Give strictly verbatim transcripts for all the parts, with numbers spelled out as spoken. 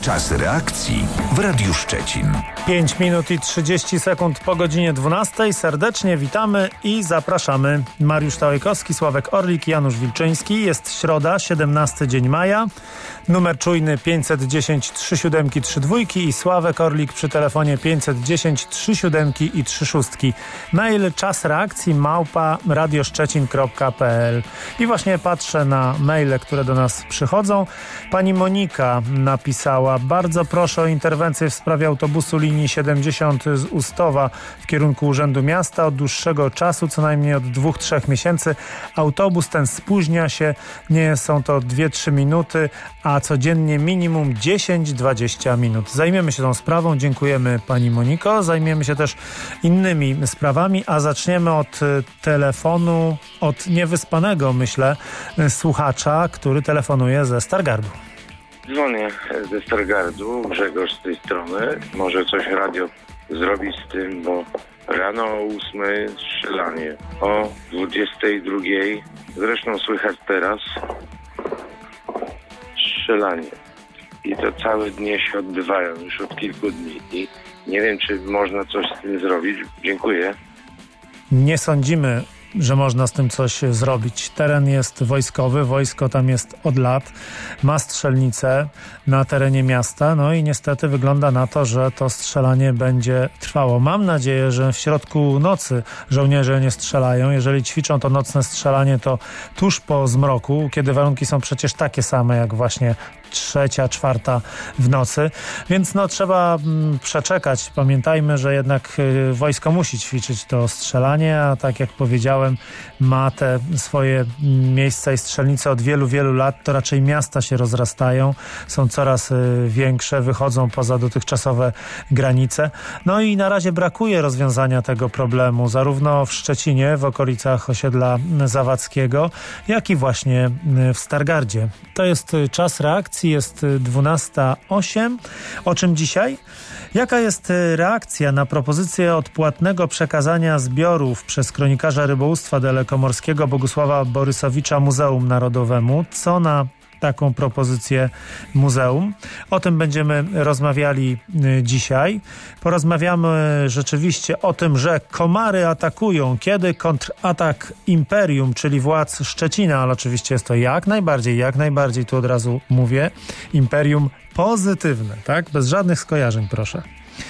Czas reakcji w Radiu Szczecin. pięć minut i trzydzieści sekund po godzinie dwunastej. Serdecznie witamy i zapraszamy. Mariusz Tałajkowski, Sławek Orlik, Janusz Wilczyński. Jest środa, siedemnasty dzień maja. Numer czujny pięćset dziesięć trzy siedem trzy dwa i Sławek Orlik przy telefonie pięćset dziesięć trzy siedem i trzy sześć. Mail czas reakcji małpa radioszczecin kropka p l. I właśnie patrzę na maile, które do nas przychodzą. Pani Monika napisała: bardzo proszę o interwencję w sprawie autobusu linii siedemdziesiąt z Ustowa w kierunku Urzędu Miasta. Od dłuższego czasu, co najmniej od dwóch, trzech miesięcy, autobus ten spóźnia się. Nie są to dwie trzy minuty, a codziennie minimum dziesięć dwadzieścia minut. Zajmiemy się tą sprawą. Dziękujemy pani Moniko. Zajmiemy się też innymi sprawami, a zaczniemy od telefonu, od niewyspanego, myślę, słuchacza, który telefonuje ze Stargardu. Dzwonię ze Stargardu, Grzegorz z tej strony. Może coś radio zrobić z tym, bo rano o ósmej strzelanie, o dwudziestej drugiej, zresztą słychać teraz strzelanie. I to całe dnie się odbywają już od kilku dni i nie wiem, czy można coś z tym zrobić. Dziękuję. Nie sądzimy, że można z tym coś zrobić. Teren jest wojskowy, wojsko tam jest od lat, ma strzelnicę na terenie miasta, no i niestety wygląda na to, że to strzelanie będzie trwało. Mam nadzieję, że w środku nocy żołnierze nie strzelają. Jeżeli ćwiczą to nocne strzelanie, to tuż po zmroku, kiedy warunki są przecież takie same jak właśnie trzecia, czwarta w nocy, więc no trzeba mm, przeczekać. Pamiętajmy, że jednak y, wojsko musi ćwiczyć to strzelanie, a tak jak powiedziałem, ma te swoje mm, miejsca i strzelnice od wielu, wielu lat. To raczej miasta się rozrastają, są coraz y, większe, wychodzą poza dotychczasowe granice. No i na razie brakuje rozwiązania tego problemu, zarówno w Szczecinie, w okolicach osiedla Zawadzkiego, jak i właśnie y, w Stargardzie. To jest y, czas reakcji. Jest dwunasta osiem. O czym dzisiaj? Jaka jest reakcja na propozycję odpłatnego przekazania zbiorów przez kronikarza rybołówstwa dalekomorskiego Bogusława Borysowicza Muzeum Narodowemu? Co na taką propozycję muzeum? O tym będziemy rozmawiali dzisiaj. Porozmawiamy rzeczywiście o tym, że komary atakują. Kiedy kontratak Imperium, czyli władz Szczecina, ale oczywiście jest to jak najbardziej, jak najbardziej, tu od razu mówię, Imperium pozytywne, tak? Bez żadnych skojarzeń, proszę.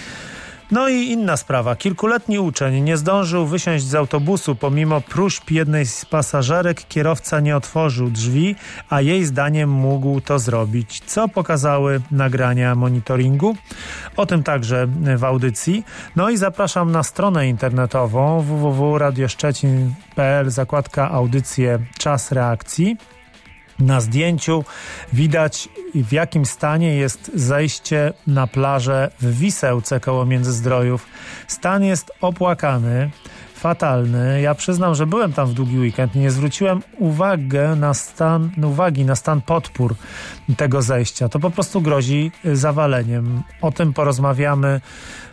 No i inna sprawa. Kilkuletni uczeń nie zdążył wysiąść z autobusu pomimo próśb jednej z pasażerek. Kierowca nie otworzył drzwi, a jej zdaniem mógł to zrobić. Co pokazały nagrania monitoringu? O tym także w audycji. No i zapraszam na stronę internetową w w w kropka radioszczecin kropka p l, zakładka audycje Czas reakcji. Na zdjęciu widać, w jakim stanie jest zejście na plażę w Wisełce koło Międzyzdrojów. Stan jest opłakany, fatalny. Ja przyznam, że byłem tam w długi weekend i nie zwróciłem uwagę na stan, uwagi na stan podpór tego zejścia. To po prostu grozi zawaleniem. O tym porozmawiamy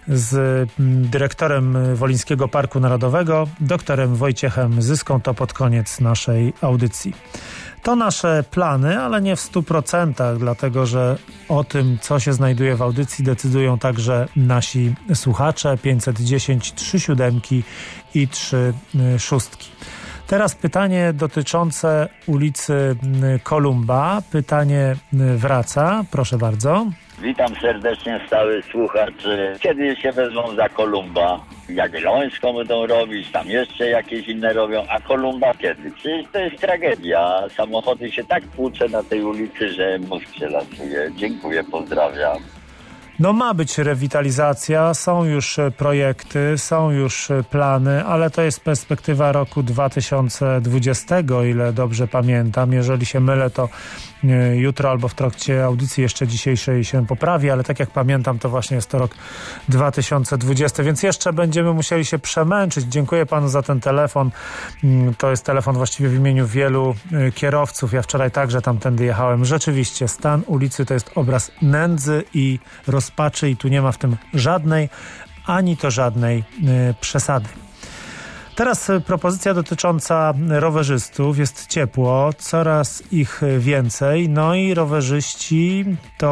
z dyrektorem Wolińskiego Parku Narodowego, doktorem Wojciechem Zyską. To pod koniec naszej audycji. To nasze plany, ale nie w stu procentach, dlatego że o tym, co się znajduje w audycji, decydują także nasi słuchacze. pięćset dziesięć trzy siedem i trzy sześć. Teraz pytanie dotyczące ulicy Kolumba. Pytanie wraca. Proszę bardzo. Witam serdecznie, stały słuchacz. Kiedy się wezmą za Kolumba? Jagiellońską będą robić, tam jeszcze jakieś inne robią, a Kolumba kiedy? Przecież to jest tragedia. Samochody się tak tłucze na tej ulicy, że mózg się latuje. Dziękuję, pozdrawiam. No ma być rewitalizacja, są już projekty, są już plany, ale to jest perspektywa roku dwa tysiące dwudziestego, o ile dobrze pamiętam. Jeżeli się mylę, to jutro albo w trakcie audycji jeszcze dzisiejszej się poprawi, ale tak jak pamiętam, to właśnie jest to rok dwa tysiące dwudziesty, więc jeszcze będziemy musieli się przemęczyć. Dziękuję panu za ten telefon. To jest telefon właściwie w imieniu wielu kierowców. Ja wczoraj także tamtędy jechałem. Rzeczywiście stan ulicy to jest obraz nędzy i rozpaczy i tu nie ma w tym żadnej, ani to żadnej y, przesady. Teraz propozycja dotycząca rowerzystów. Jest ciepło, coraz ich więcej, no i rowerzyści to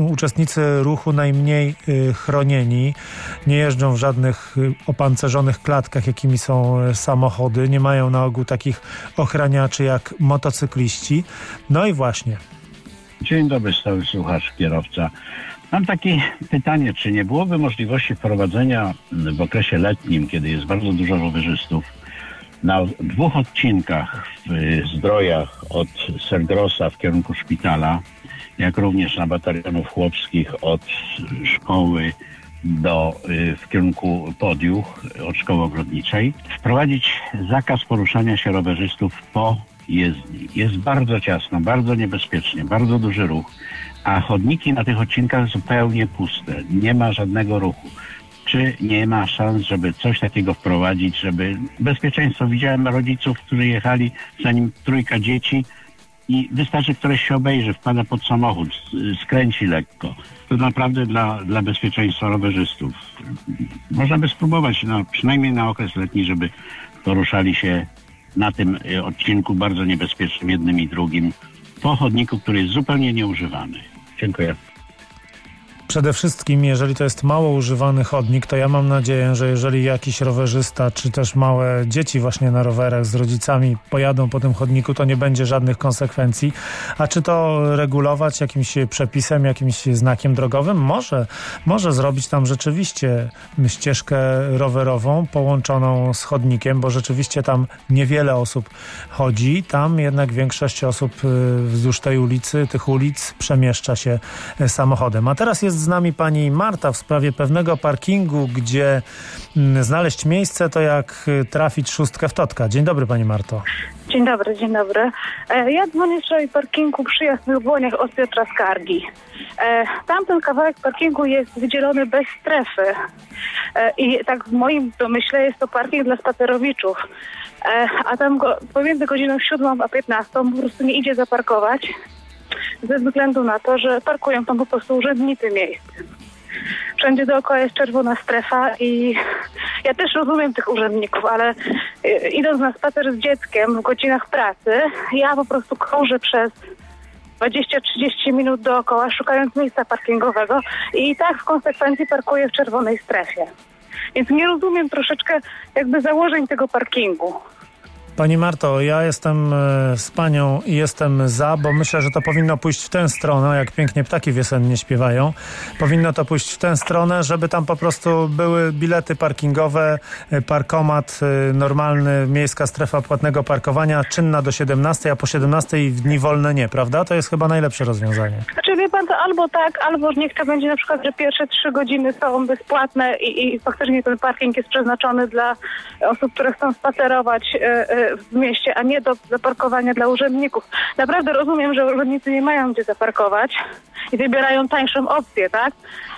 uczestnicy ruchu najmniej y, chronieni. Nie jeżdżą w żadnych y, opancerzonych klatkach, jakimi są y, samochody. Nie mają na ogół takich ochraniaczy jak motocykliści. No i właśnie. Dzień dobry, stały słuchacz, kierowca. Mam takie pytanie, czy nie byłoby możliwości wprowadzenia w okresie letnim, kiedy jest bardzo dużo rowerzystów, na dwóch odcinkach w Zdrojach od Selgrosa w kierunku szpitala, jak również na batalionów chłopskich od szkoły do, w kierunku Podiuch, od szkoły ogrodniczej, wprowadzić zakaz poruszania się rowerzystów po jezdni. Jest bardzo ciasno, bardzo niebezpiecznie, bardzo duży ruch, a chodniki na tych odcinkach zupełnie puste. Nie ma żadnego ruchu. Czy nie ma szans, żeby coś takiego wprowadzić, żeby bezpieczeństwo? Widziałem rodziców, którzy jechali, za nim trójka dzieci i wystarczy ktoś się obejrzy, wpada pod samochód, skręci lekko. To naprawdę dla, dla bezpieczeństwa rowerzystów. Można by spróbować, no, przynajmniej na okres letni, żeby poruszali się na tym odcinku bardzo niebezpiecznym, jednym i drugim, po chodniku, który jest zupełnie nieużywany. Dziękuję. Przede wszystkim, jeżeli to jest mało używany chodnik, to ja mam nadzieję, że jeżeli jakiś rowerzysta, czy też małe dzieci właśnie na rowerach z rodzicami pojadą po tym chodniku, to nie będzie żadnych konsekwencji. A czy to regulować jakimś przepisem, jakimś znakiem drogowym? Może, może zrobić tam rzeczywiście ścieżkę rowerową połączoną z chodnikiem, bo rzeczywiście tam niewiele osób chodzi. Tam jednak większość osób wzdłuż tej ulicy, tych ulic przemieszcza się samochodem. A teraz jest z nami pani Marta w sprawie pewnego parkingu, gdzie znaleźć miejsce to jak trafić szóstkę w totka. Dzień dobry, pani Marto. Dzień dobry, dzień dobry. E, ja dzwonię w sprawie parkingu przy Jasnych Błoniach od Piotra Skargi. E, tamten kawałek parkingu jest wydzielony bez strefy. E, I tak w moim domyśle jest to parking dla spacerowiczów. E, a tam go, pomiędzy godziną siódmą a piętnastą po prostu nie idzie zaparkować. Ze względu na to, że parkują tam po prostu urzędnicy miejsc. Wszędzie dookoła jest czerwona strefa i ja też rozumiem tych urzędników, ale idąc na spacer z dzieckiem w godzinach pracy, ja po prostu krążę przez dwadzieścia trzydzieści minut dookoła, szukając miejsca parkingowego i tak w konsekwencji parkuję w czerwonej strefie. Więc nie rozumiem troszeczkę jakby założeń tego parkingu. Pani Marto, ja jestem z panią i jestem za, bo myślę, że to powinno pójść w tę stronę, jak pięknie ptaki wiosennie śpiewają. Powinno to pójść w tę stronę, żeby tam po prostu były bilety parkingowe, parkomat normalny, miejska strefa płatnego parkowania, czynna do siedemnastej, a po siedemnastej w dni wolne nie, prawda? To jest chyba najlepsze rozwiązanie. Znaczy wie pan, to albo tak, albo niech to będzie na przykład, że pierwsze trzy godziny są bezpłatne i, i faktycznie ten parking jest przeznaczony dla osób, które chcą spacerować w mieście, a nie do zaparkowania dla urzędników. Naprawdę rozumiem, że urzędnicy nie mają gdzie zaparkować i wybierają tańszą opcję, tak?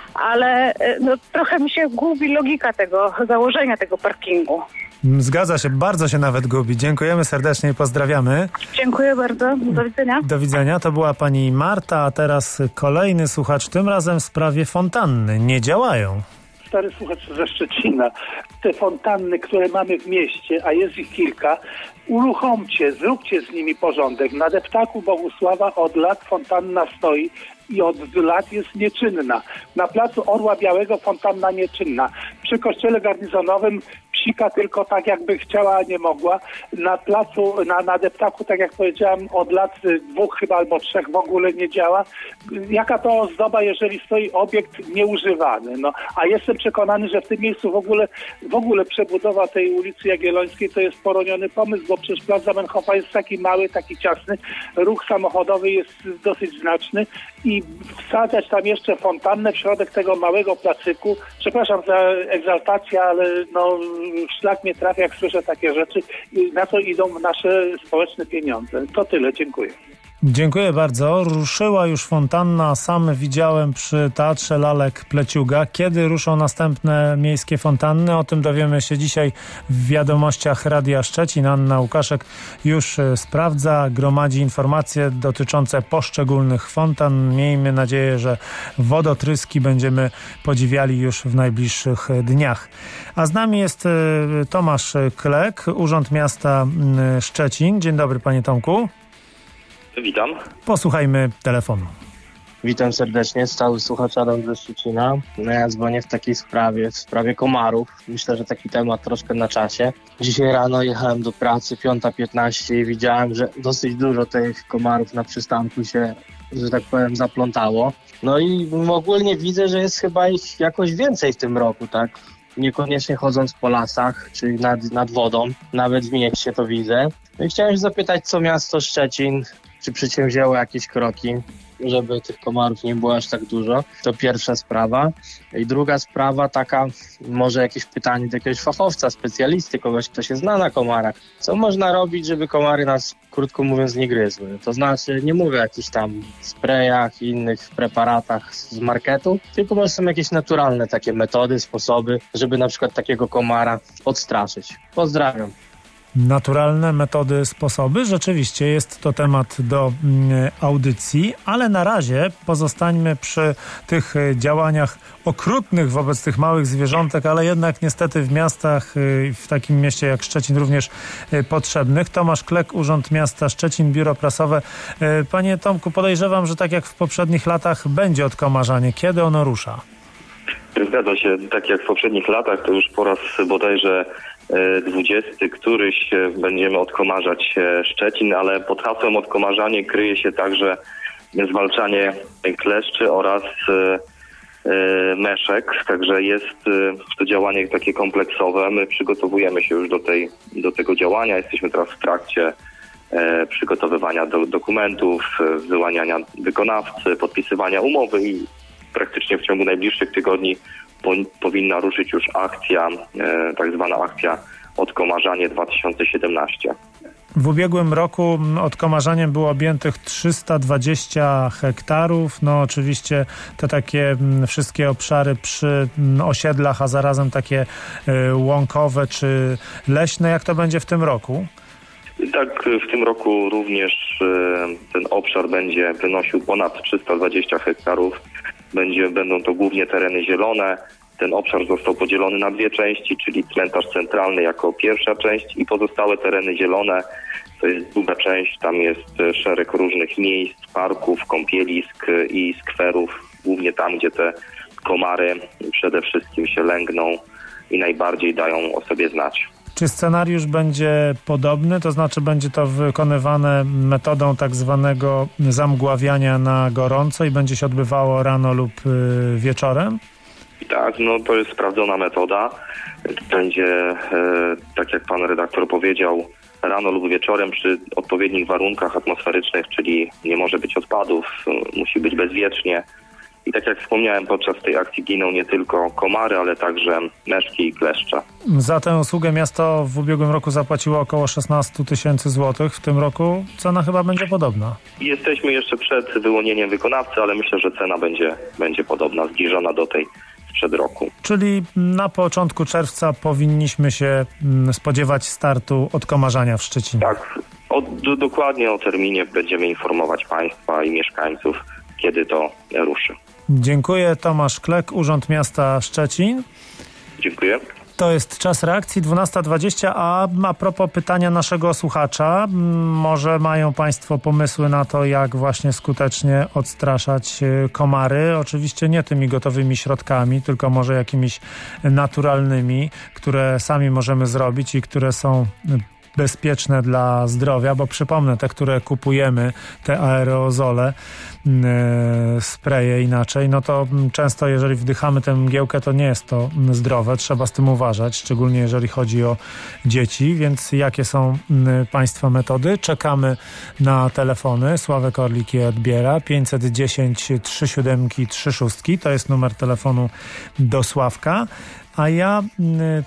Ale no, trochę mi się gubi logika tego założenia tego parkingu. Zgadza się, bardzo się nawet gubi. Dziękujemy serdecznie i pozdrawiamy. Dziękuję bardzo. Do widzenia. Do widzenia. To była pani Marta, a teraz kolejny słuchacz, tym razem w sprawie fontanny. Nie działają. Stary słuchacz ze Szczecina. Te fontanny, które mamy w mieście, a jest ich kilka, uruchomcie, zróbcie z nimi porządek. Na deptaku Bogusława od lat fontanna stoi i od lat jest nieczynna. Na placu Orła Białego fontanna nieczynna. Przy kościele garnizonowym psika tylko tak, jakby chciała, a nie mogła. Na placu, na, na deptaku, tak jak powiedziałam, od lat dwóch chyba albo trzech w ogóle nie działa. Jaka to ozdoba, jeżeli stoi obiekt nieużywany? No, a jestem przekonany, że w tym miejscu w ogóle, w ogóle przebudowa tej ulicy Jagiellońskiej to jest poroniony pomysł, bo przecież plac Zamenhofa jest taki mały, taki ciasny, ruch samochodowy jest dosyć znaczny i wsadzać tam jeszcze fontannę w środek tego małego placyku, przepraszam za egzaltację, ale no szlak mnie trafia, jak słyszę takie rzeczy i na to idą nasze społeczne pieniądze. To tyle, dziękuję. Dziękuję bardzo. Ruszyła już fontanna. Sam widziałem przy Teatrze Lalek Pleciuga. Kiedy ruszą następne miejskie fontanny? O tym dowiemy się dzisiaj w wiadomościach Radia Szczecin. Anna Łukaszek już sprawdza, gromadzi informacje dotyczące poszczególnych fontan. Miejmy nadzieję, że wodotryski będziemy podziwiali już w najbliższych dniach. A z nami jest Tomasz Klek, Urząd Miasta Szczecin. Dzień dobry, panie Tomku. Witam. Posłuchajmy telefonu. Witam serdecznie, stały słuchacz Adam ze Szczecina. No ja dzwonię w takiej sprawie, w sprawie komarów. Myślę, że taki temat troszkę na czasie. Dzisiaj rano jechałem do pracy, piąta piętnaście i widziałem, że dosyć dużo tych komarów na przystanku się, że tak powiem, zaplątało. No i ogólnie widzę, że jest chyba ich jakoś więcej w tym roku, tak? Niekoniecznie chodząc po lasach, czy nad, nad wodą, nawet w mieście to widzę. No i chciałem się zapytać, co miasto Szczecin, czy przedsięwzięło jakieś kroki, żeby tych komarów nie było aż tak dużo. To pierwsza sprawa. I druga sprawa taka, może jakieś pytanie do jakiegoś fachowca, specjalisty, kogoś, kto się zna na komarach. Co można robić, żeby komary nas, krótko mówiąc, nie gryzły? To znaczy, nie mówię o jakichś tam sprayach i innych preparatach z marketu, tylko może są jakieś naturalne takie metody, sposoby, żeby na przykład takiego komara odstraszyć. Pozdrawiam. Naturalne metody, sposoby. Rzeczywiście jest to temat do mm, audycji, ale na razie pozostańmy przy tych y, działaniach okrutnych wobec tych małych zwierzątek, ale jednak niestety w miastach, y, w takim mieście jak Szczecin również y, potrzebnych. Tomasz Klek, Urząd Miasta Szczecin, Biuro Prasowe. Y, Panie Tomku, podejrzewam, że tak jak w poprzednich latach będzie odkomarzanie. Kiedy ono rusza? Zgadza się, tak jak w poprzednich latach, to już po raz bodajże dwudziesty któryś będziemy odkomarzać Szczecin, ale pod hasłem odkomarzanie kryje się także zwalczanie kleszczy oraz meszek, także jest to działanie takie kompleksowe. My przygotowujemy się już do, tej, do tego działania, jesteśmy teraz w trakcie przygotowywania do, dokumentów, wyłaniania wykonawcy, podpisywania umowy i praktycznie w ciągu najbliższych tygodni po, powinna ruszyć już akcja, e, tak zwana akcja Odkomarzanie dwa tysiące siedemnaście. W ubiegłym roku odkomarzaniem było objętych trzysta dwadzieścia hektarów. No oczywiście te takie wszystkie obszary przy osiedlach, a zarazem takie y, łąkowe czy leśne. Jak to będzie w tym roku? Tak, w tym roku również y, ten obszar będzie wynosił ponad trzysta dwadzieścia hektarów. Będzie, będą to głównie tereny zielone. Ten obszar został podzielony na dwie części, czyli cmentarz centralny jako pierwsza część i pozostałe tereny zielone. To jest druga część, tam jest szereg różnych miejsc, parków, kąpielisk i skwerów. Głównie tam, gdzie te komary przede wszystkim się lęgną i najbardziej dają o sobie znać. Czy scenariusz będzie podobny, to znaczy będzie to wykonywane metodą tak zwanego zamgławiania na gorąco i będzie się odbywało rano lub y, wieczorem? Tak, no to jest sprawdzona metoda. Będzie, e, tak jak pan redaktor powiedział, rano lub wieczorem przy odpowiednich warunkach atmosferycznych, czyli nie może być odpadów, musi być bezwiecznie. I tak jak wspomniałem, podczas tej akcji giną nie tylko komary, ale także meszki i kleszcze. Za tę usługę miasto w ubiegłym roku zapłaciło około szesnaście tysięcy złotych. W tym roku cena chyba będzie podobna. Jesteśmy jeszcze przed wyłonieniem wykonawcy, ale myślę, że cena będzie, będzie podobna, zbliżona do tej sprzed roku. Czyli na początku czerwca powinniśmy się spodziewać startu odkomarzania w Szczecinie. Tak, o, do, dokładnie o terminie będziemy informować państwa i mieszkańców, kiedy to ruszy. Dziękuję. Tomasz Klek, Urząd Miasta Szczecin. Dziękuję. To jest czas reakcji, dwunasta dwadzieścia, a a propos pytania naszego słuchacza, może mają państwo pomysły na to, jak właśnie skutecznie odstraszać komary? Oczywiście nie tymi gotowymi środkami, tylko może jakimiś naturalnymi, które sami możemy zrobić i które są bezpieczne dla zdrowia, bo przypomnę, te, które kupujemy, te aerozole, yy, spreje inaczej, no to często jeżeli wdychamy tę mgiełkę, to nie jest to zdrowe, trzeba z tym uważać, szczególnie jeżeli chodzi o dzieci, więc jakie są yy, państwa metody? Czekamy na telefony. Sławek Orlik je odbiera. pięćset dziesięć trzy siedem trzy sześć to jest numer telefonu do Sławka, a ja yy,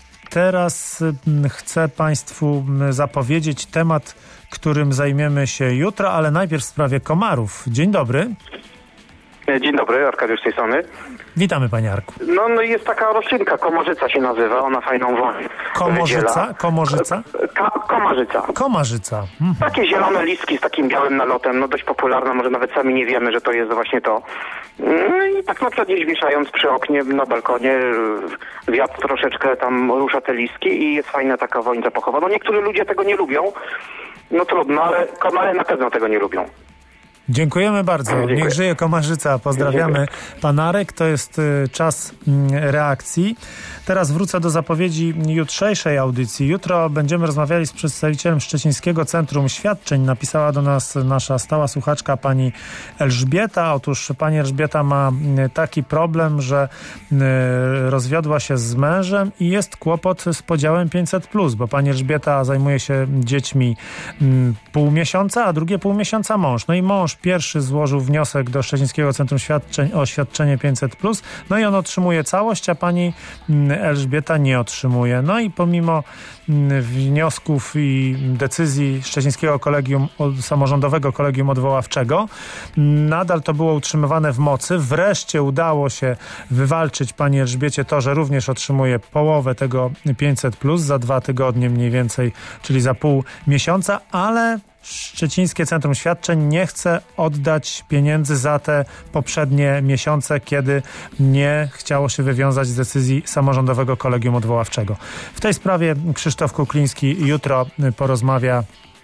teraz chcę państwu zapowiedzieć temat, którym zajmiemy się jutro, ale najpierw w sprawie komarów. Dzień dobry. Dzień dobry, Arkadiusz z tej strony. Witamy, panie Arku. No, no jest taka roślinka, komorzyca się nazywa, ona fajną woń. Komorzyca? Komorzyca? Ka komarzyca. Komarzyca. Mhm. Takie zielone listki z takim białym nalotem, no dość popularna, może nawet sami nie wiemy, że to jest właśnie to. No i tak na przykład gdzieś wieszając przy oknie, na balkonie, wiatr troszeczkę tam rusza te listki i jest fajna taka woń zapachowa. No niektórzy ludzie tego nie lubią, no trudno, ale komary na pewno tego nie lubią. Dziękujemy bardzo. Dziękuję. Niech żyje Komarzyca. Pozdrawiamy. Dziękuję. Pan Arek, to jest y, czas y, reakcji. Teraz wrócę do zapowiedzi jutrzejszej audycji. Jutro będziemy rozmawiali z przedstawicielem Szczecińskiego Centrum Świadczeń. Napisała do nas nasza stała słuchaczka pani Elżbieta. Otóż pani Elżbieta ma y, taki problem, że y, rozwiodła się z mężem i jest kłopot z podziałem pięćset plus, bo pani Elżbieta zajmuje się dziećmi y, pół miesiąca, a drugie pół miesiąca mąż. No i mąż pierwszy złożył wniosek do Szczecińskiego Centrum Świadczeń o świadczenie pięćset plus, no i on otrzymuje całość, a pani Elżbieta nie otrzymuje. No i pomimo wniosków i decyzji Szczecińskiego Kolegium Samorządowego Kolegium Odwoławczego, nadal to było utrzymywane w mocy. Wreszcie udało się wywalczyć pani Elżbiecie to, że również otrzymuje połowę tego pięćset plus za dwa tygodnie mniej więcej, czyli za pół miesiąca, ale Szczecińskie Centrum Świadczeń nie chce oddać pieniędzy za te poprzednie miesiące, kiedy nie chciało się wywiązać z decyzji Samorządowego Kolegium Odwoławczego. W tej sprawie Krzysztof Kukliński jutro porozmawia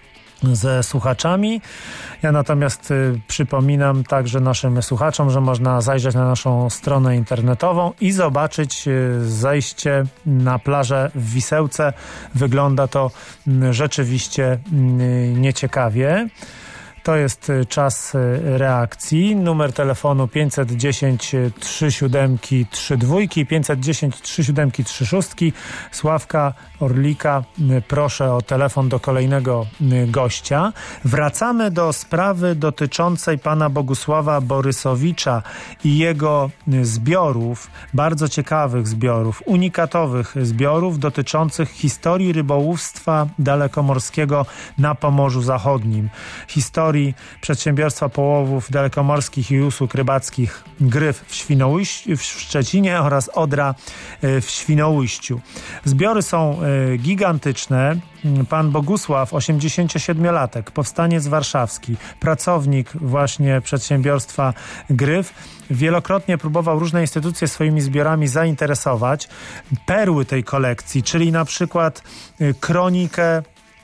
ze słuchaczami. Ja natomiast y, przypominam także naszym słuchaczom, że można zajrzeć na naszą stronę internetową i zobaczyć y, zejście na plażę w Wisełce. Wygląda to y, rzeczywiście y, nieciekawie. To jest czas reakcji. Numer telefonu pięćset dziesięć trzy siedem trzy dwa, pięćset dziesięć trzy siedem trzy sześć. Sławka Orlika, proszę o telefon do kolejnego gościa. Wracamy do sprawy dotyczącej pana Bogusława Borysowicza i jego zbiorów, bardzo ciekawych zbiorów, unikatowych zbiorów dotyczących historii rybołówstwa dalekomorskiego na Pomorzu Zachodnim. Historii Przedsiębiorstwa Połowów Dalekomorskich i Usług Rybackich Gryf w Świnoujściu, w Szczecinie oraz Odra w Świnoujściu. Zbiory są gigantyczne. Pan Bogusław, osiemdziesięciosiedmiolatek, powstaniec warszawski, pracownik właśnie przedsiębiorstwa Gryf, wielokrotnie próbował różne instytucje swoimi zbiorami zainteresować. Perły tej kolekcji, czyli na przykład kronikę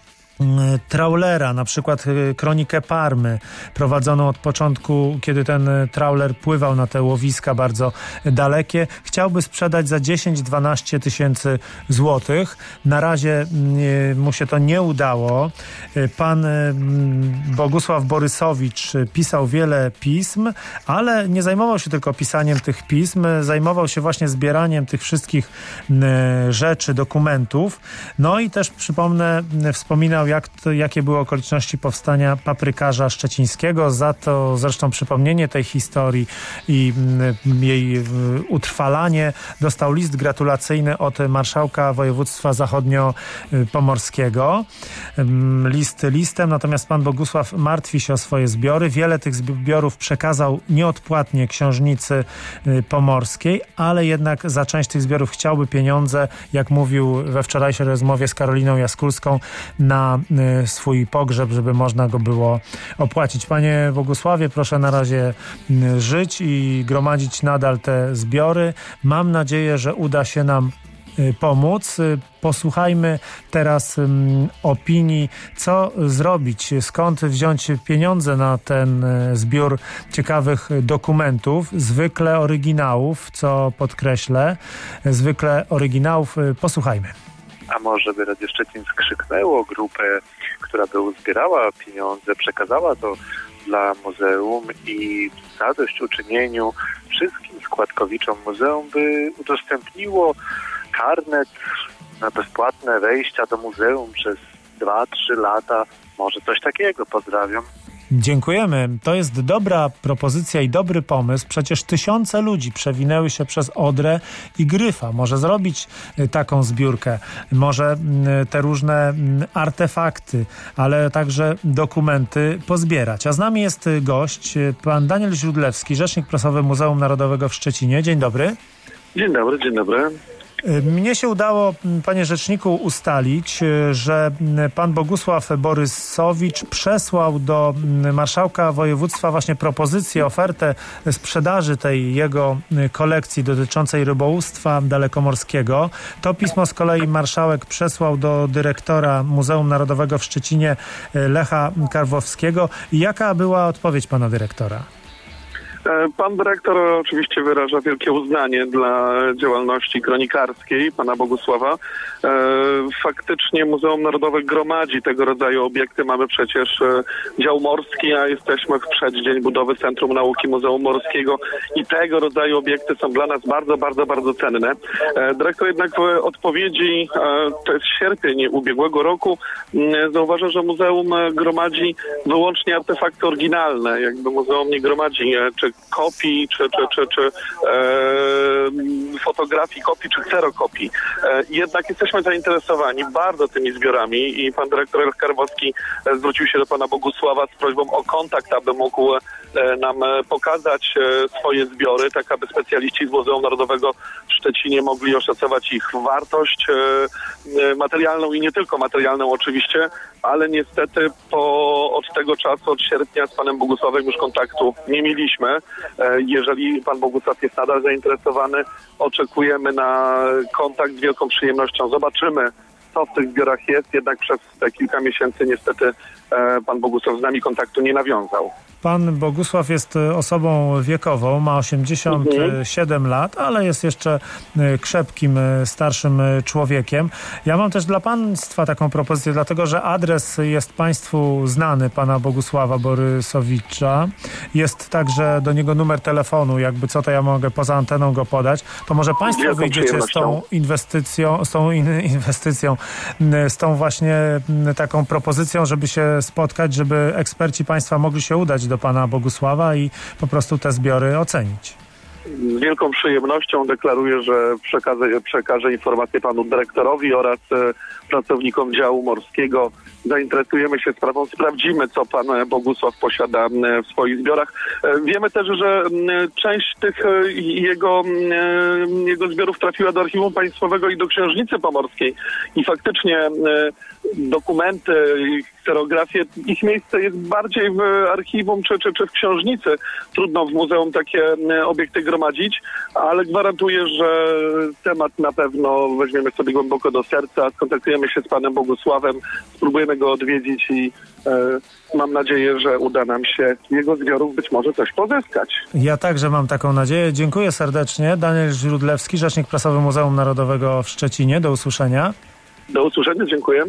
trawlera, na przykład kronikę Parmy, prowadzoną od początku, kiedy ten trawler pływał na te łowiska bardzo dalekie. Chciałby sprzedać za dziesięć do dwunastu tysięcy złotych. Na razie mu się to nie udało. Pan Bogusław Borysowicz pisał wiele pism, ale nie zajmował się tylko pisaniem tych pism, zajmował się właśnie zbieraniem tych wszystkich rzeczy, dokumentów. No i też przypomnę, wspominał Jak to, jakie były okoliczności powstania paprykarza szczecińskiego. Za to zresztą przypomnienie tej historii i y, jej y, utrwalanie dostał list gratulacyjny od marszałka województwa zachodniopomorskiego. Y, list listem, natomiast pan Bogusław martwi się o swoje zbiory. Wiele tych zbiorów przekazał nieodpłatnie książnicy y, pomorskiej, ale jednak za część tych zbiorów chciałby pieniądze, jak mówił we wczorajszej rozmowie z Karoliną Jaskulską, na swój pogrzeb, żeby można go było opłacić. Panie Bogusławie, proszę na razie żyć i gromadzić nadal te zbiory. Mam nadzieję, że uda się nam pomóc. Posłuchajmy teraz um, opinii, co zrobić, skąd wziąć pieniądze na ten zbiór ciekawych dokumentów, zwykle oryginałów, co podkreślę, zwykle oryginałów. Posłuchajmy. A może by Radio Szczecin skrzyknęło grupę, która by uzbierała pieniądze, przekazała to dla muzeum i w zadośćuczynieniu wszystkim składkowiczom muzeum by udostępniło karnet na bezpłatne wejścia do muzeum przez dwa trzy lata. Może coś takiego. Pozdrawiam. Dziękujemy. To jest dobra propozycja i dobry pomysł. Przecież tysiące ludzi przewinęły się przez Odrę i Gryfa. Może zrobić taką zbiórkę. Może te różne artefakty, ale także dokumenty pozbierać. A z nami jest gość, pan Daniel Źródlewski, rzecznik prasowy Muzeum Narodowego w Szczecinie. Dzień dobry. Dzień dobry, dzień dobry. Mnie się udało, panie rzeczniku, ustalić, że pan Bogusław Borysowicz przesłał do marszałka województwa właśnie propozycję, ofertę sprzedaży tej jego kolekcji dotyczącej rybołówstwa dalekomorskiego. To pismo z kolei marszałek przesłał do dyrektora Muzeum Narodowego w Szczecinie Lecha Karwowskiego. I jaka była odpowiedź pana dyrektora? Pan dyrektor oczywiście wyraża wielkie uznanie dla działalności kronikarskiej pana Bogusława. Faktycznie Muzeum Narodowe gromadzi tego rodzaju obiekty. Mamy przecież dział morski, a jesteśmy w przeddzień budowy Centrum Nauki Muzeum Morskiego i tego rodzaju obiekty są dla nas bardzo, bardzo, bardzo cenne. Dyrektor jednak w odpowiedzi, to jest sierpień ubiegłego roku, zauważa, że muzeum gromadzi wyłącznie artefakty oryginalne. Jakby muzeum nie gromadzi czy kopii, czy, czy, czy, czy e, fotografii kopii, czy kserokopii. E, jednak jesteśmy zainteresowani bardzo tymi zbiorami i pan dyrektor Lech Karwowski e, zwrócił się do pana Bogusława z prośbą o kontakt, aby mógł e, nam pokazać e, swoje zbiory, tak aby specjaliści z Muzeum Narodowego w Szczecinie mogli oszacować ich wartość e, e, materialną i nie tylko materialną oczywiście, ale niestety po, od tego czasu, od sierpnia z panem Bogusławem już kontaktu nie mieliśmy. Jeżeli pan Bogusław jest nadal zainteresowany, oczekujemy na kontakt z wielką przyjemnością. Zobaczymy, co w tych zbiorach jest, jednak przez te kilka miesięcy niestety pan Bogusław z nami kontaktu nie nawiązał. Pan Bogusław jest osobą wiekową, ma osiemdziesiąt siedem lat, ale jest jeszcze krzepkim, starszym człowiekiem. Ja mam też dla państwa taką propozycję, dlatego że adres jest państwu znany, pana Bogusława Borysowicza. Jest także do niego numer telefonu, jakby co, to ja mogę poza anteną go podać. To może państwo Wielką wyjdziecie z tą inwestycją, z tą in, inwestycją, z tą właśnie taką propozycją, żeby się spotkać, żeby eksperci państwa mogli się udać do pana Bogusława i po prostu te zbiory ocenić. Z wielką przyjemnością deklaruję, że przekażę, przekażę informację panu dyrektorowi oraz e, pracownikom działu morskiego. Zainteresujemy się sprawą, sprawdzimy, co pan Bogusław posiada w swoich zbiorach. E, wiemy też, że m, część tych e, jego, e, jego zbiorów trafiła do Archiwum Państwowego i do Księżnicy Pomorskiej i faktycznie e, dokumenty, kserografie, ich miejsce jest bardziej w archiwum czy, czy, czy w książnicy. Trudno w muzeum takie obiekty gromadzić, ale gwarantuję, że temat na pewno weźmiemy sobie głęboko do serca, skontaktujemy się z panem Bogusławem, spróbujemy go odwiedzić i e, mam nadzieję, że uda nam się z jego zbiorów być może coś pozyskać. Ja także mam taką nadzieję. Dziękuję serdecznie. Daniel Źródlewski, rzecznik prasowy Muzeum Narodowego w Szczecinie. Do usłyszenia. Do usłyszenia, dziękuję.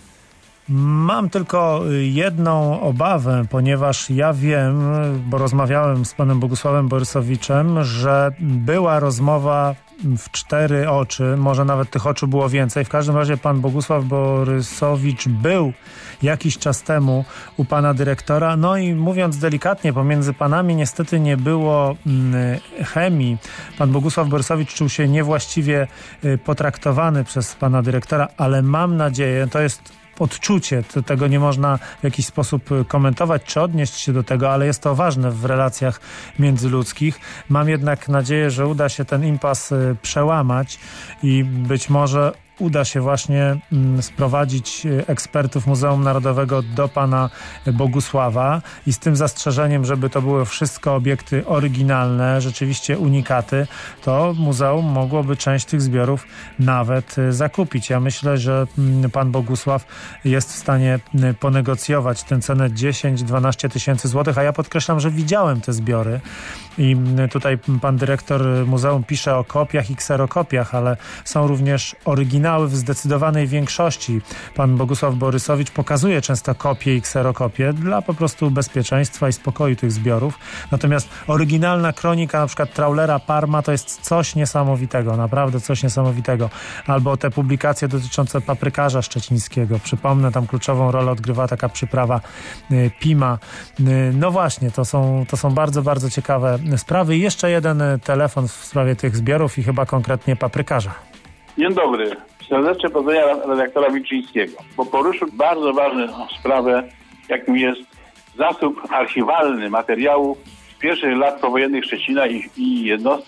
Mam tylko jedną obawę, ponieważ ja wiem, bo rozmawiałem z panem Bogusławem Borysowiczem, że była rozmowa w cztery oczy, może nawet tych oczu było więcej. W każdym razie pan Bogusław Borysowicz był jakiś czas temu u pana dyrektora, no i mówiąc delikatnie, pomiędzy panami niestety nie było mm, chemii. Pan Bogusław Borysowicz czuł się niewłaściwie y, potraktowany przez pana dyrektora, ale mam nadzieję, to jest odczucie, to, tego nie można w jakiś sposób komentować czy odnieść się do tego, ale jest to ważne w relacjach międzyludzkich. Mam jednak nadzieję, że uda się ten impas przełamać i być może uda się właśnie sprowadzić ekspertów Muzeum Narodowego do pana Bogusława i z tym zastrzeżeniem, żeby to były wszystko obiekty oryginalne, rzeczywiście unikaty, to muzeum mogłoby część tych zbiorów nawet zakupić. Ja myślę, że pan Bogusław jest w stanie ponegocjować tę cenę dziesięć do dwunastu tysięcy złotych, a ja podkreślam, że widziałem te zbiory i tutaj pan dyrektor muzeum pisze o kopiach i kserokopiach, ale są również oryginały w zdecydowanej większości. Pan Bogusław Borysowicz pokazuje często kopie i kserokopie dla po prostu bezpieczeństwa i spokoju tych zbiorów. Natomiast oryginalna kronika na przykład Traulera Parma to jest coś niesamowitego, naprawdę coś niesamowitego. Albo te publikacje dotyczące paprykarza szczecińskiego. Przypomnę, tam kluczową rolę odgrywa taka przyprawa y, Pima. Y, no właśnie, to są, to są bardzo, bardzo ciekawe sprawy. I jeszcze jeden telefon w sprawie tych zbiorów i chyba konkretnie paprykarza. Dzień dobry. Serdecznie pozdrawiam redaktora Wilczyńskiego, bo poruszył bardzo ważną sprawę, jakim jest zasób archiwalny materiału z pierwszych lat powojennych Szczecina i, i jednostek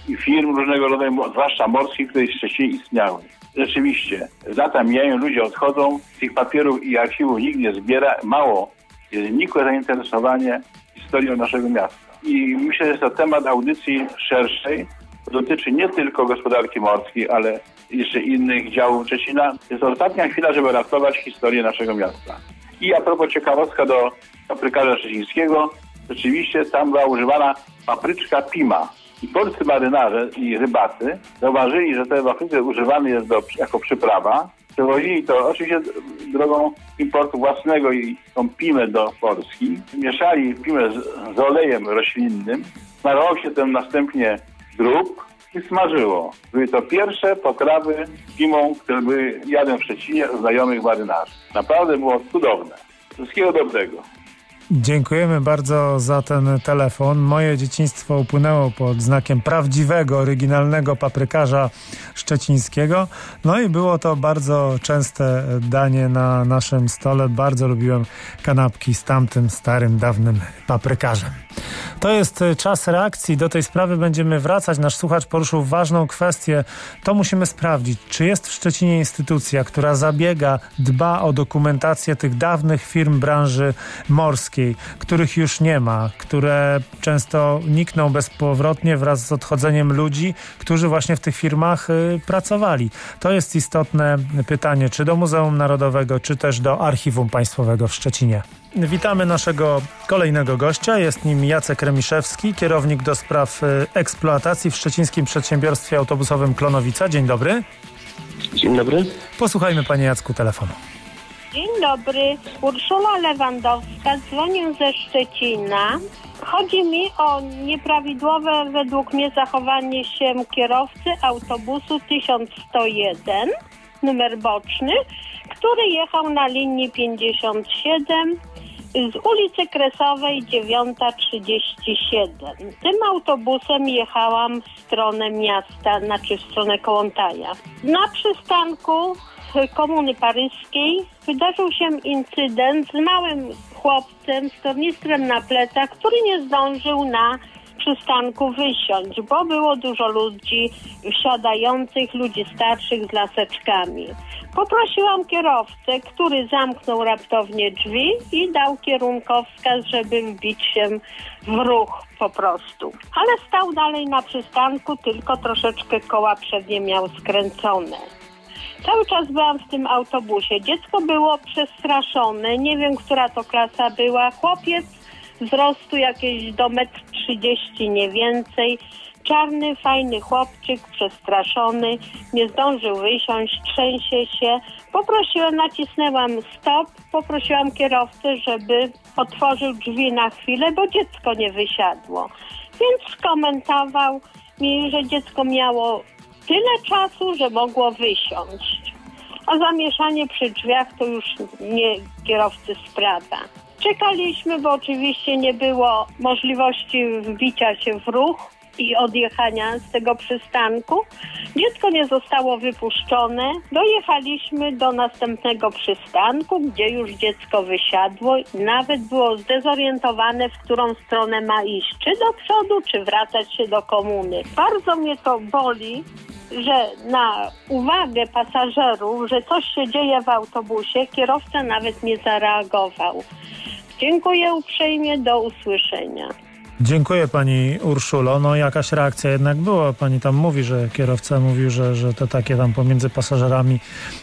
i firm różnego rodzaju, zwłaszcza morskich, które w Szczecinie istniały. Rzeczywiście, lata mijają, ludzie odchodzą, tych papierów i archiwów nikt nie zbiera, mało, jest nikłe zainteresowanie historią naszego miasta. I myślę, że jest to temat audycji szerszej, dotyczy nie tylko gospodarki morskiej, ale jeszcze innych działów Szczecina. Jest ostatnia chwila, żeby ratować historię naszego miasta. I a propos ciekawostka do paprykarza szczecińskiego, rzeczywiście tam była używana papryczka Pima. I polscy marynarze i rybacy zauważyli, że ten papryka używany jest do, jako przyprawa. Przewozili to oczywiście drogą importu własnego i tą pimę do Polski. Mieszali pimę z, z olejem roślinnym. Smarował się tym następnie drób i smażyło. Były to pierwsze potrawy pimą, które były jadłem w Szczecinie u znajomych marynarzy. Naprawdę było cudowne. Wszystkiego dobrego. Dziękujemy bardzo za ten telefon. Moje dzieciństwo upłynęło pod znakiem prawdziwego, oryginalnego paprykarza szczecińskiego. No i było to bardzo częste danie na naszym stole. Bardzo lubiłem kanapki z tamtym starym, dawnym paprykarzem. To jest czas reakcji. Do tej sprawy będziemy wracać. Nasz słuchacz poruszył ważną kwestię. To musimy sprawdzić, czy jest w Szczecinie instytucja, która zabiega, dba o dokumentację tych dawnych firm branży morskiej, których już nie ma, które często nikną bezpowrotnie wraz z odchodzeniem ludzi, którzy właśnie w tych firmach y, pracowali. To jest istotne pytanie, czy do Muzeum Narodowego, czy też do Archiwum Państwowego w Szczecinie. Witamy naszego kolejnego gościa. Jest nim Jacek Remiszewski, kierownik do spraw eksploatacji w Szczecińskim Przedsiębiorstwie Autobusowym Klonowica. Dzień dobry. Dzień dobry. Posłuchajmy, panie Jacku, telefonu. Dzień dobry. Urszula Lewandowska. Dzwonię ze Szczecina. Chodzi mi o nieprawidłowe według mnie zachowanie się kierowcy autobusu tysiąc sto jeden, numer boczny, który jechał na linii pięćdziesiąt siedem z ulicy Kresowej dziewiąta trzydzieści siedem. Tym autobusem jechałam w stronę miasta, znaczy w stronę Kołątaja. Na przystanku Komuny Paryskiej wydarzył się incydent z małym chłopcem z tornistrem na plecach, który nie zdążył na przystanku wysiąść, bo było dużo ludzi wsiadających, ludzi starszych z laseczkami. Poprosiłam kierowcę, który zamknął raptownie drzwi i dał kierunkowskaz, żeby wbić się w ruch po prostu. Ale stał dalej na przystanku, tylko troszeczkę koła przednie miał skręcone. Cały czas byłam w tym autobusie. Dziecko było przestraszone. Nie wiem, która to klasa była. Chłopiec wzrostu jakieś do metr trzydzieści, nie więcej. Czarny, fajny chłopczyk, przestraszony. Nie zdążył wysiąść, trzęsie się. Poprosiłam, nacisnęłam stop. Poprosiłam kierowcę, żeby otworzył drzwi na chwilę, bo dziecko nie wysiadło. Więc skomentował mi, że dziecko miało tyle czasu, że mogło wysiąść. A zamieszanie przy drzwiach to już nie kierowcy sprawa. Czekaliśmy, bo oczywiście nie było możliwości wbicia się w ruch i odjechania z tego przystanku. Dziecko nie zostało wypuszczone. Dojechaliśmy do następnego przystanku, gdzie już dziecko wysiadło i nawet było zdezorientowane, w którą stronę ma iść. Czy do przodu, czy wracać się do komuny. Bardzo mnie to boli, że na uwagę pasażerów, że coś się dzieje w autobusie, kierowca nawet nie zareagował. Dziękuję uprzejmie, do usłyszenia. Dziękuję pani Urszulo. No jakaś reakcja jednak była. Pani tam mówi, że kierowca mówił, że, że to takie tam pomiędzy pasażerami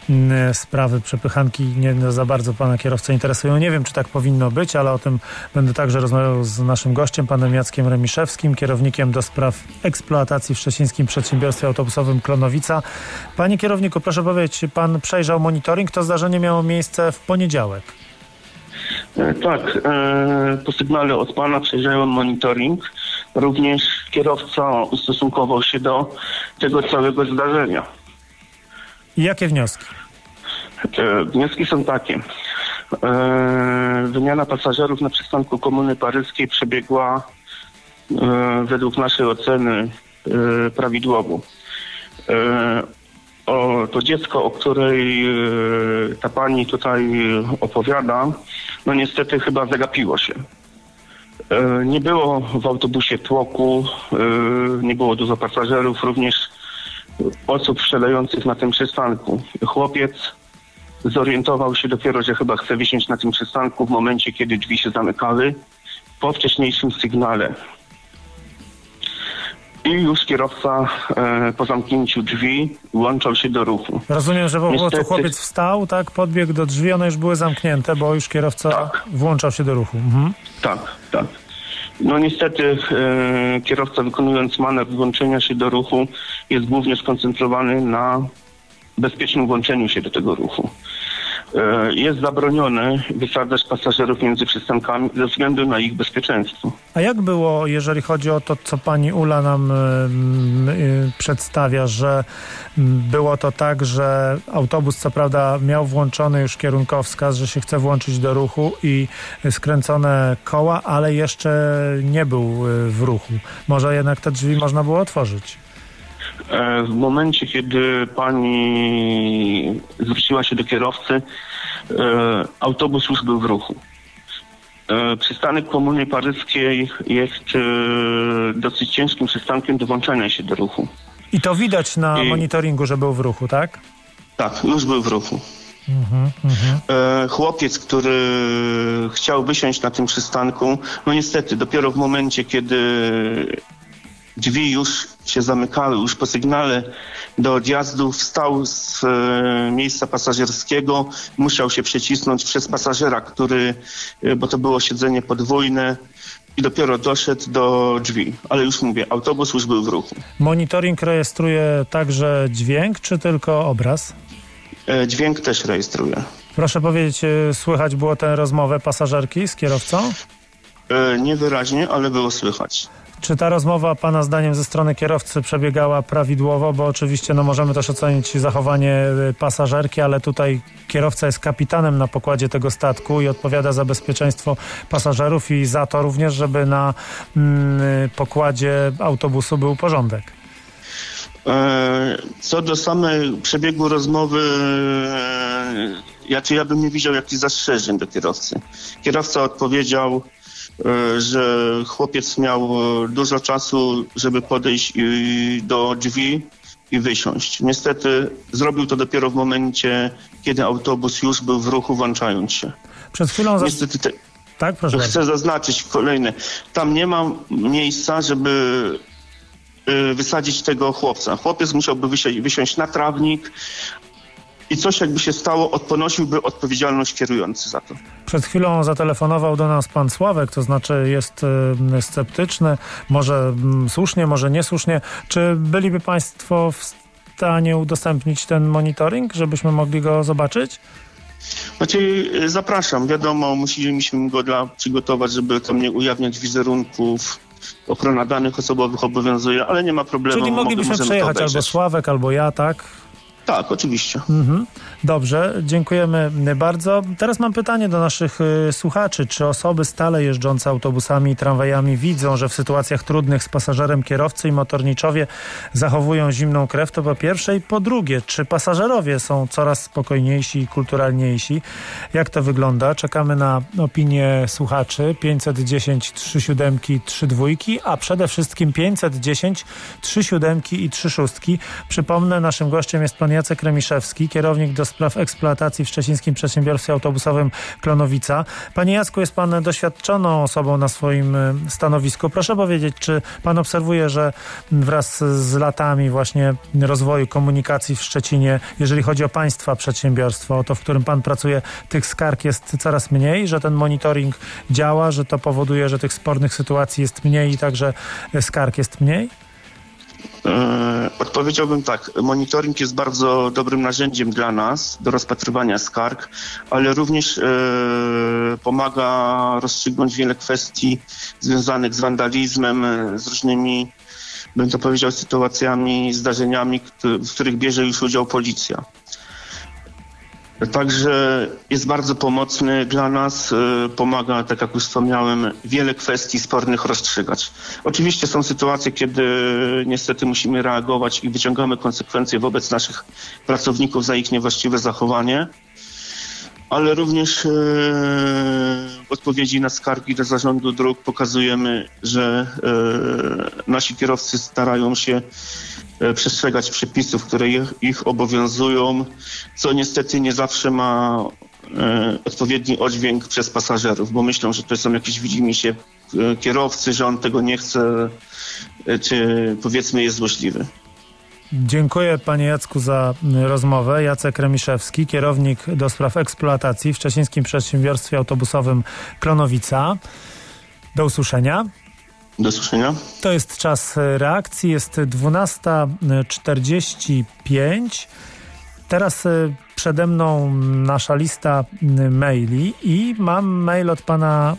m, sprawy przepychanki nie za bardzo pana kierowcę interesują. Nie wiem, czy tak powinno być, ale o tym będę także rozmawiał z naszym gościem, panem Jackiem Remiszewskim, kierownikiem do spraw eksploatacji w Szczecińskim Przedsiębiorstwie Autobusowym Klonowica. Panie kierowniku, proszę powiedzieć, pan przejrzał monitoring. To zdarzenie miało miejsce w poniedziałek. Tak, po sygnale od pana przejrzałem monitoring. Również kierowca ustosunkował się do tego całego zdarzenia. I jakie wnioski? Wnioski są takie. Wymiana pasażerów na przystanku Komuny Paryskiej przebiegła według naszej oceny prawidłowo. O, to dziecko, o której e, ta pani tutaj opowiada, no niestety chyba zagapiło się. Nie było w autobusie tłoku, nie było dużo pasażerów, również osób wsiadających na tym przystanku. Chłopiec zorientował się dopiero, że chyba chce wysiąść na tym przystanku w momencie, kiedy drzwi się zamykały, po wcześniejszym sygnale. I już kierowca e, po zamknięciu drzwi włączał się do ruchu. Rozumiem, że po Niestety... prostu chłopiec wstał, tak, podbiegł do drzwi, one już były zamknięte, bo już kierowca tak. włączał się do ruchu. Mhm. Tak, tak. No niestety e, kierowca, wykonując manewr włączenia się do ruchu, jest głównie skoncentrowany na bezpiecznym włączeniu się do tego ruchu. E, jest zabronione wysadzać pasażerów między przystankami ze względu na ich bezpieczeństwo. A jak było, jeżeli chodzi o to, co pani Ula nam y, y, przedstawia, że było to tak, że autobus co prawda miał włączony już kierunkowskaz, że się chce włączyć do ruchu i skręcone koła, ale jeszcze nie był w ruchu. Może jednak te drzwi można było otworzyć? W momencie, kiedy pani zwróciła się do kierowcy, autobus już był w ruchu. Przystanek Komuny Paryskiej jest dosyć ciężkim przystankiem do włączania się do ruchu. I to widać na I... monitoringu, że był w ruchu, tak? Tak, już był w ruchu. Mhm, mhm. Chłopiec, który chciał wysiąść na tym przystanku, no niestety dopiero w momencie, kiedy drzwi już się zamykały, już po sygnale do odjazdu wstał z e, miejsca pasażerskiego, musiał się przecisnąć przez pasażera, który, e, bo to było siedzenie podwójne, i dopiero doszedł do drzwi. Ale już mówię, autobus już był w ruchu. Monitoring rejestruje także dźwięk, czy tylko obraz? E, dźwięk też rejestruje. Proszę powiedzieć, słychać było tę rozmowę pasażerki z kierowcą? E, niewyraźnie, ale było słychać. Czy ta rozmowa pana zdaniem ze strony kierowcy przebiegała prawidłowo? Bo oczywiście no, możemy też ocenić zachowanie pasażerki, ale tutaj kierowca jest kapitanem na pokładzie tego statku i odpowiada za bezpieczeństwo pasażerów i za to również, żeby na mm, pokładzie autobusu był porządek. Co do samej przebiegu rozmowy, ja, czy ja bym nie widział jakichś zastrzeżeń do kierowcy. Kierowca odpowiedział, że chłopiec miał dużo czasu, żeby podejść do drzwi i wysiąść. Niestety zrobił to dopiero w momencie, kiedy autobus już był w ruchu, włączając się. Przed chwilą... Za... Niestety te... Tak, proszę Chcę bardzo. zaznaczyć kolejne. Tam nie ma miejsca, żeby wysadzić tego chłopca. Chłopiec musiałby wysi- wysiąść na trawnik i coś jakby się stało, ponosiłby odpowiedzialność kierujący za to. Przed chwilą zatelefonował do nas pan Sławek, to znaczy jest y, sceptyczny, może y, słusznie, może niesłusznie. Czy byliby państwo w stanie udostępnić ten monitoring, żebyśmy mogli go zobaczyć? Znaczy, zapraszam. Wiadomo, musieliśmy go dla, przygotować, żeby tam nie ujawniać wizerunków. Ochrona danych osobowych obowiązuje, ale nie ma problemu. Czyli moglibyśmy przejechać albo Sławek, albo ja, tak? Tak, oczywiście. Mhm. Dobrze, dziękujemy bardzo. Teraz mam pytanie do naszych y, słuchaczy. Czy osoby stale jeżdżące autobusami i tramwajami widzą, że w sytuacjach trudnych z pasażerem kierowcy i motorniczowie zachowują zimną krew? To po pierwsze. I po drugie, czy pasażerowie są coraz spokojniejsi i kulturalniejsi? Jak to wygląda? Czekamy na opinię słuchaczy. pięćset dziesięć trzy siedem trzy dwa, a przede wszystkim pięćset dziesięć trzy siedem i trzy sześć. Przypomnę, naszym gościem jest pan Jacek Remiszewski, kierownik do spraw eksploatacji w Szczecińskim Przedsiębiorstwie Autobusowym Klonowica. Panie Jacku, jest pan doświadczoną osobą na swoim stanowisku. Proszę powiedzieć, czy pan obserwuje, że wraz z latami właśnie rozwoju komunikacji w Szczecinie, jeżeli chodzi o państwa przedsiębiorstwo, o to, w którym pan pracuje, tych skarg jest coraz mniej, że ten monitoring działa, że to powoduje, że tych spornych sytuacji jest mniej i także skarg jest mniej? Odpowiedziałbym tak, monitoring jest bardzo dobrym narzędziem dla nas do rozpatrywania skarg, ale również e, pomaga rozstrzygnąć wiele kwestii związanych z wandalizmem, z różnymi, bym to powiedział, sytuacjami, zdarzeniami, w których bierze już udział policja. Także jest bardzo pomocny dla nas, pomaga, tak jak już wspomniałem, wiele kwestii spornych rozstrzygać. Oczywiście są sytuacje, kiedy niestety musimy reagować i wyciągamy konsekwencje wobec naszych pracowników za ich niewłaściwe zachowanie, ale również odpowiedzi na skargi do zarządu dróg pokazujemy, że e, nasi kierowcy starają się e, przestrzegać przepisów, które ich, ich obowiązują, co niestety nie zawsze ma e, odpowiedni oddźwięk przez pasażerów, bo myślą, że to są jakieś widzimisię e, kierowcy, że on tego nie chce, e, czy powiedzmy jest złośliwy. Dziękuję panie Jacku za rozmowę. Jacek Remiszewski, kierownik do spraw eksploatacji w Szczecińskim Przedsiębiorstwie Autobusowym Klonowica. Do usłyszenia. Do usłyszenia. To jest czas reakcji. Jest dwunasta czterdzieści pięć. Teraz przede mną nasza lista maili i mam mail od pana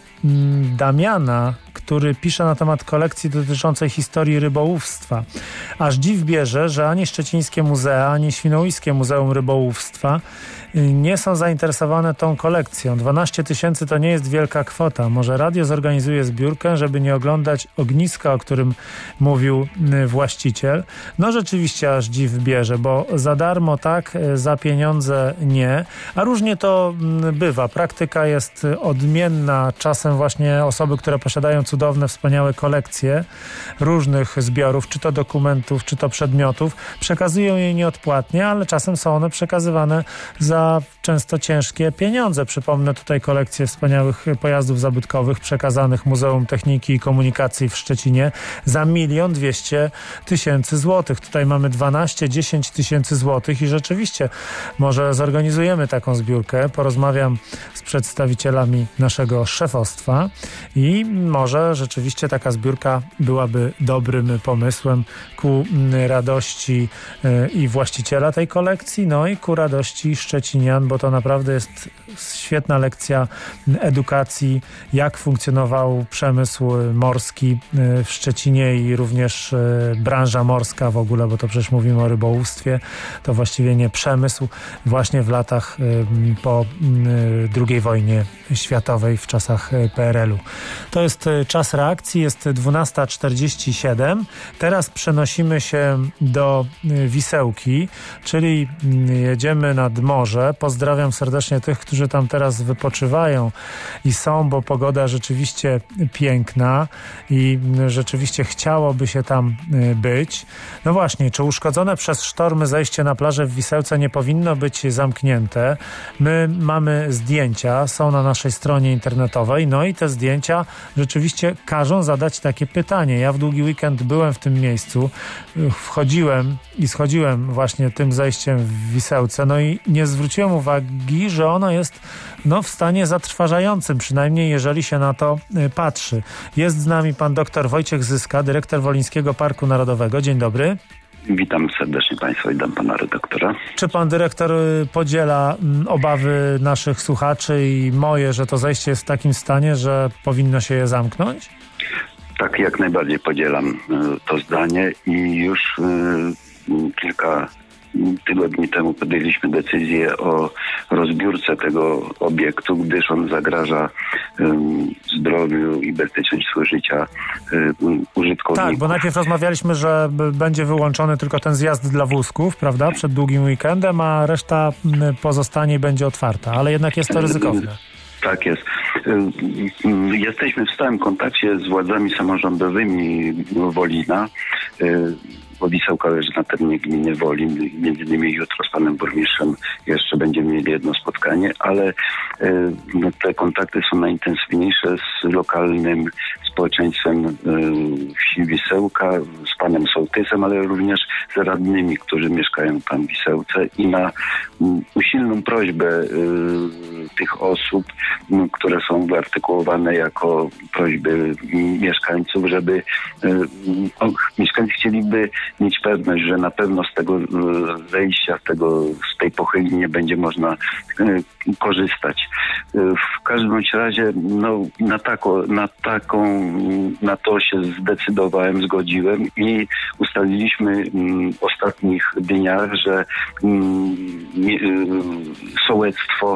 Damiana, który pisze na temat kolekcji dotyczącej historii rybołówstwa. Aż dziw bierze, że ani Szczecińskie Muzea, ani Świnoujskie Muzeum Rybołówstwa nie są zainteresowane tą kolekcją. dwanaście tysięcy to nie jest wielka kwota. Może radio zorganizuje zbiórkę, żeby nie oglądać ogniska, o którym mówił właściciel. No rzeczywiście aż dziw bierze, bo za darmo tak, za pieniądze nie. A różnie to bywa. Praktyka jest odmienna. Czasem właśnie osoby, które posiadają cudowne, wspaniałe kolekcje różnych zbiorów, czy to dokumentów, czy to przedmiotów, przekazują je nieodpłatnie, ale czasem są one przekazywane za często ciężkie pieniądze. Przypomnę tutaj kolekcję wspaniałych pojazdów zabytkowych przekazanych Muzeum Techniki i Komunikacji w Szczecinie za milion dwieście tysięcy złotych. Tutaj mamy dwanaście, dziesięć tysięcy złotych i rzeczywiście może zorganizujemy taką zbiórkę. Porozmawiam z przedstawicielami naszego szefostwa i może rzeczywiście taka zbiórka byłaby dobrym pomysłem ku radości i właściciela tej kolekcji, no i ku radości Szczecinian, bo to naprawdę jest świetna lekcja edukacji, jak funkcjonował przemysł morski w Szczecinie i również branża morska w ogóle, bo to przecież mówimy o rybołówstwie, to właściwie nie przemysł, właśnie w latach po drugiej wojnie światowej, w czasach P R L u. To jest czas reakcji, jest dwunasta czterdzieści siedem. Teraz przenosimy się do Wisełki, czyli jedziemy nad morze. Pozdrawiam serdecznie tych, którzy tam teraz wypoczywają i są, bo pogoda rzeczywiście piękna i rzeczywiście chciałoby się tam być. No właśnie, czy uszkodzone przez sztormy zejście na plażę w Wisełce nie powinno być zamknięte? My mamy zdjęcia, są na naszej stronie internetowej, no i te zdjęcia rzeczywiście każą zadać takie pytanie. Ja w długi weekend byłem w tym miejscu, wchodziłem i schodziłem właśnie tym zejściem w Wisełce, no i nie zwróciłem uwagi, że ono jest no, w stanie zatrważającym, przynajmniej jeżeli się na to patrzy. Jest z nami pan doktor Wojciech Zyska, dyrektor Wolińskiego Parku Narodowego. Dzień dobry. Witam serdecznie państwa i dam pana redaktora. Czy pan dyrektor podziela obawy naszych słuchaczy i moje, że to zejście jest w takim stanie, że powinno się je zamknąć? Tak, jak najbardziej podzielam to zdanie i już kilka tygodni temu podjęliśmy decyzję o rozbiórce tego obiektu, gdyż on zagraża um, zdrowiu i bezpieczeństwu życia um, użytkowników. Tak, bo najpierw rozmawialiśmy, że b- będzie wyłączony tylko ten zjazd dla wózków, prawda, przed długim weekendem, a reszta m, pozostanie i będzie otwarta, ale jednak jest to ryzykowne. Tak jest. Jesteśmy w stałym kontakcie z władzami samorządowymi Wolina, bo Wisełka leży na terenie gminy Wolin. Między innymi jutro z panem burmistrzem jeszcze będziemy mieli jedno spotkanie, ale no, te kontakty są najintensywniejsze z lokalnym społeczeństwem wsi Wisełka, z panem sołtysem, ale również z radnymi, którzy mieszkają tam w Wisełce i na usilną prośbę tych osób, które są wyartykułowane jako prośby mieszkańców, żeby o, mieszkańcy chcieliby mieć pewność, że na pewno z tego zejścia, z, tego, z tej pochylni nie będzie można korzystać. W każdym bądź razie no, na, tako, na taką, na to się zdecydowałem, zgodziłem i ustaliliśmy w ostatnich dniach, że sołectwo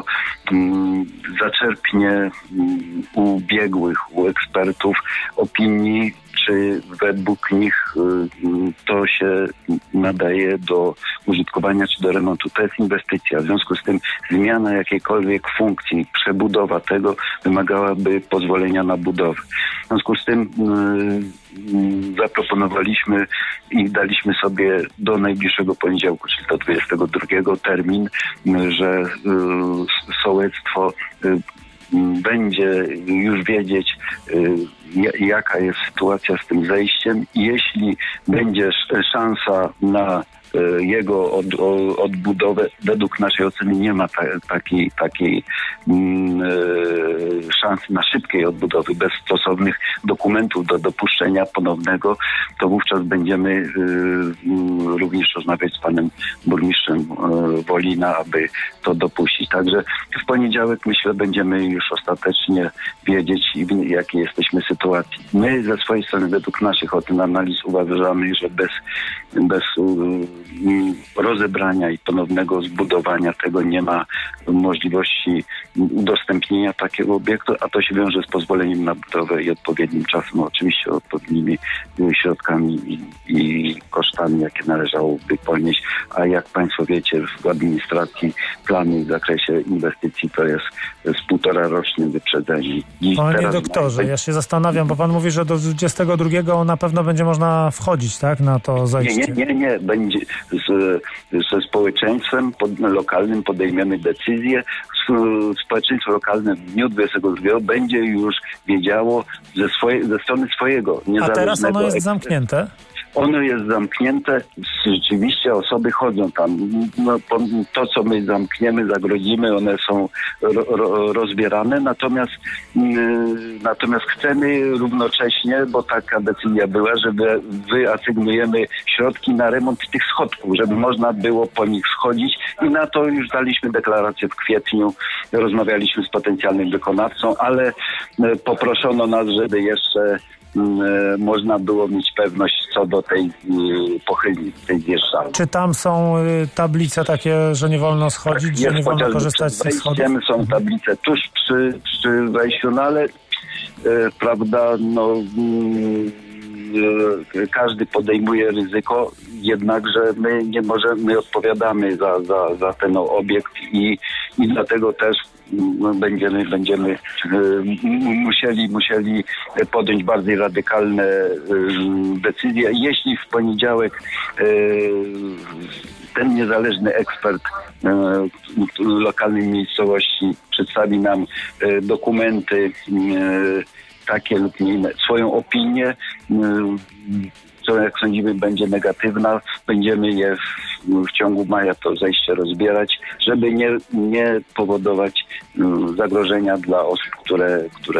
zaczerpnie u biegłych, u ekspertów opinii czy według nich to się nadaje do użytkowania czy do remontu. To jest inwestycja. W związku z tym zmiana jakiejkolwiek funkcji, przebudowa tego wymagałaby pozwolenia na budowę. W związku z tym yy, zaproponowaliśmy i daliśmy sobie do najbliższego poniedziałku, czyli do dwudziestego drugiego termin, yy, że yy, sołectwo yy, będzie już wiedzieć, y, jaka jest sytuacja z tym zejściem i jeśli będzie szansa na y, jego od, o, odbudowę, według naszej oceny nie ma ta, takiej, takiej y, szansy na szybkiej odbudowy bez stosownych dokumentów do dopuszczenia ponownego, to wówczas będziemy y, y, również rozmawiać z panem burmistrzem y, Wolina, aby to dopuścić. Także w poniedziałek, myślę, będziemy już ostatecznie wiedzieć, w jakiej jesteśmy sytuacji. My ze swojej strony, według naszych ocen, analiz, uważamy, że bez, bez y, rozebrania i ponownego zbudowania tego nie ma możliwości udostępnienia takiego obiektu, a to się wiąże z pozwoleniem na budowę i odpowiednim czasem, oczywiście odpowiednimi środkami i, i kosztami, jakie należałoby ponieść. A jak państwo wiecie, w administracji plany w zakresie inwestycji to jest z półtora rocznym wyprzedzeniem. I Panie doktorze, mamy... ja się zastanawiam, bo pan mówi, że do dwudziestego drugiego na pewno będzie można wchodzić, tak, na to zajście. Nie, nie, nie, nie. Będzie z, ze społeczeństwem pod, lokalnym podejmiemy decyzję. Społeczeństwo lokalne w dniu dwudziestego drugiego będzie już wiedziało ze, swoje, ze strony swojego niezależnego... A teraz ono jest zamknięte? Ono jest zamknięte, rzeczywiście osoby chodzą tam. No, to, co my zamkniemy, zagrodzimy, one są ro, ro, rozbierane, natomiast, yy, natomiast chcemy równocześnie, bo taka decyzja była, że wy, wyasygnujemy środki na remont tych schodków, żeby można było po nich schodzić i na to już daliśmy deklarację w kwietniu, rozmawialiśmy z potencjalnym wykonawcą, ale yy, poproszono nas, żeby jeszcze można było mieć pewność co do tej y, pochylni, tej zjeżdżalni. Czy tam są y, tablice takie, że nie wolno schodzić, tak, że nie wolno korzystać z tych schodów? Są tablice tuż przy, przy wejściu, no ale y, prawda, no y, y, każdy podejmuje ryzyko, jednakże my nie możemy, my odpowiadamy za, za, za ten obiekt i, i dlatego też będziemy, będziemy y, musieli, musieli podjąć bardziej radykalne y, decyzje. Jeśli w poniedziałek y, ten niezależny ekspert y, lokalnej miejscowości przedstawi nam y, dokumenty y, takie lub nie inne, swoją opinię, y, co jak sądzimy będzie negatywna, będziemy je w, w ciągu maja to zejście rozbierać, żeby nie, nie powodować um, zagrożenia dla osób, które, które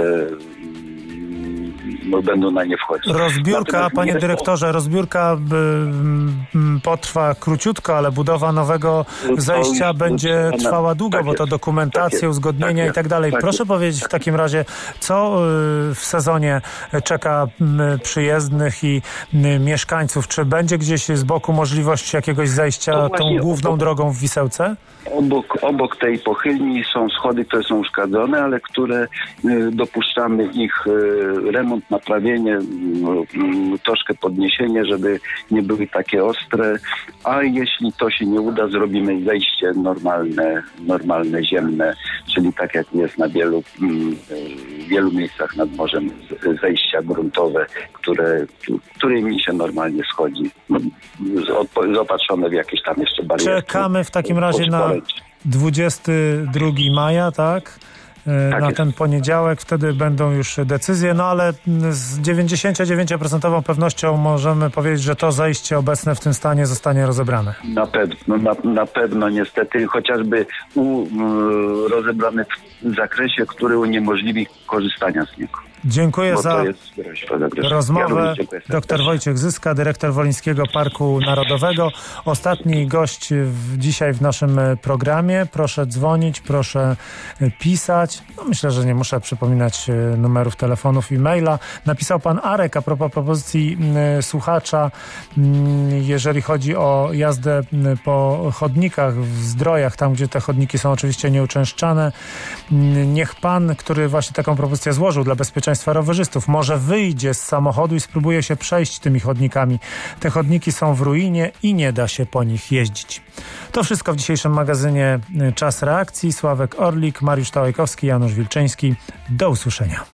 no, będą na nie wchodzić. Rozbiórka, panie nie... dyrektorze, rozbiórka by, m, potrwa króciutko, ale budowa nowego zejścia już, będzie to, trwała długo, tak bo to dokumentacje, tak uzgodnienia tak i tak dalej. Tak Proszę jest. powiedzieć w takim razie, co w sezonie czeka przyjezdnych i mieszkańców? Czy będzie gdzieś z boku możliwość jakiegoś zejścia tą główną obok, drogą w Wisełce? Obok, obok tej pochylni są schody, które są uszkadzone, ale które y, dopuszczamy ich y, remont, naprawienie, y, y, troszkę podniesienie, żeby nie były takie ostre, a jeśli to się nie uda, zrobimy zejście normalne, normalne, ziemne, czyli tak jak jest na wielu, y, wielu miejscach nad morzem, zejścia gruntowe, które, którymi się normalnie schodzi. No, zaopatrzone w jakieś tam jeszcze bariery. Czekamy w takim razie na dwudziestego drugiego maja, tak? Tak na jest. Ten poniedziałek, wtedy będą już decyzje, no ale z dziewięćdziesiąt dziewięć procent pewnością możemy powiedzieć, że to zejście obecne w tym stanie zostanie rozebrane. Na pewno, na, na pewno niestety, chociażby u, y, rozebrane w zakresie, który uniemożliwi korzystania z niego. Dziękuję za rozmowę. Ja Doktor Wojciech Zyska, dyrektor Wolińskiego Parku Narodowego. Ostatni gość w, dzisiaj w naszym programie. Proszę dzwonić, proszę pisać. No, myślę, że nie muszę przypominać numerów telefonów i maila. Napisał pan Arek a propos propozycji y, słuchacza, y, jeżeli chodzi o jazdę po chodnikach w Zdrojach, tam gdzie te chodniki są oczywiście nieuczęszczane. Y, niech pan, który właśnie taką propozycję złożył dla bezpieczeństwa Państwa, rowerzystów. Może wyjdzie z samochodu i spróbuje się przejść tymi chodnikami. Te chodniki są w ruinie i nie da się po nich jeździć. To wszystko w dzisiejszym magazynie Czas Reakcji. Sławek Orlik, Mariusz Tałajkowski, Janusz Wilczyński. Do usłyszenia.